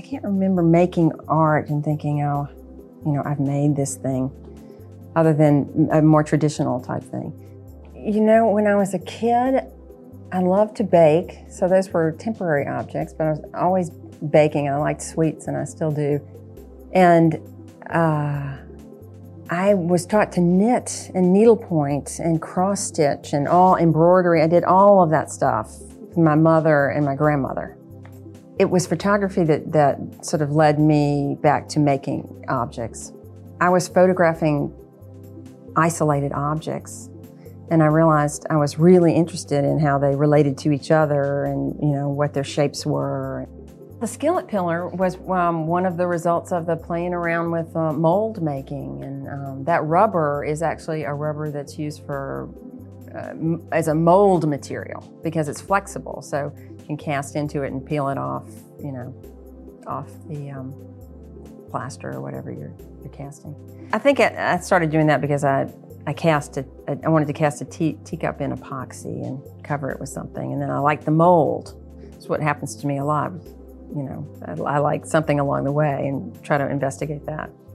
can't remember making art and thinking, oh, I've made this thing, other than a more traditional type thing. When I was a kid, I loved to bake, so those were temporary objects, but I was always baking. I liked sweets, and I still do. And I was taught to knit and needlepoint and cross stitch and all embroidery. I did all of that stuff with my mother and my grandmother. It was photography that sort of led me back to making objects. I was photographing isolated objects, and I realized I was really interested in how they related to each other and what their shapes were. The skillet pillar was one of the results of the playing around with mold making, and that rubber is actually a rubber that's used for as a mold material because it's flexible, so you can cast into it and peel it off, off the plaster or whatever you're casting. I think I started doing that because I wanted to cast a teacup in epoxy and cover it with something, and then I liked the mold. It's what happens to me a lot. I like something along the way and try to investigate that.